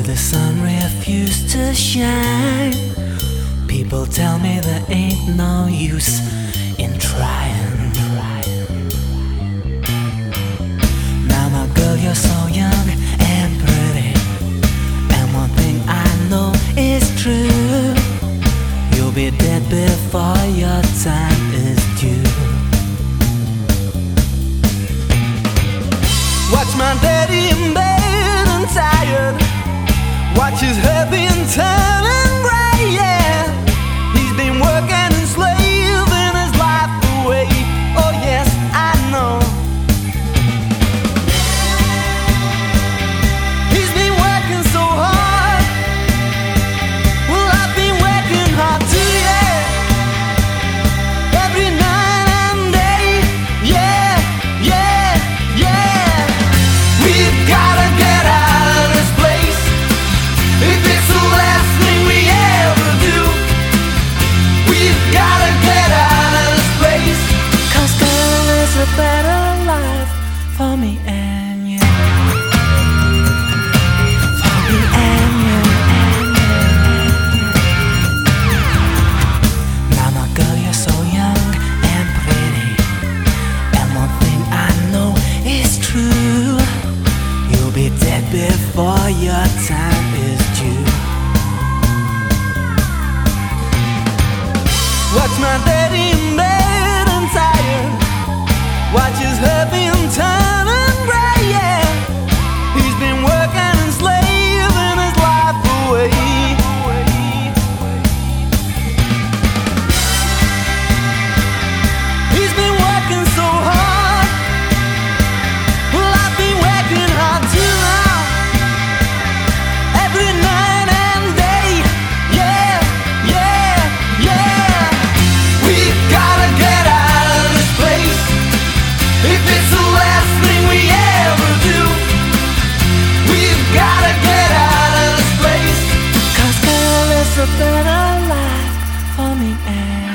the sun refused to shine, people tell me there ain't no use in trying. Now my girl, you're so young and pretty, and one thing I know is true: you'll be dead before your time is due. Watch my daddy in bed and tired, watch his hair being turning gray, yeah. He's been working and slaving his life away. Oh yes, I know. He's been working so hard. Well, I've been working hard too, yeah. Every night and day, yeah, yeah, yeah. We've gotta get out of this place. If it's the last thing we ever do, we've gotta get out of this place. 'Cause girl, there's a better life for me and you. For me and you. Now my girl, you're so young and pretty, and one thing I know is true: you'll be dead before your time is due. Watch my daddy in bed and tired, watch his hair being turning gray, yeah. He's been working and slaving his life away. He's been working so hard. Well, I've been working hard too now. Every night and day, yeah, yeah, yeah. We've gotta get out of this place. If it's the last thing we ever do, we've gotta get out of this place. 'Cause girl, it's a better life for me and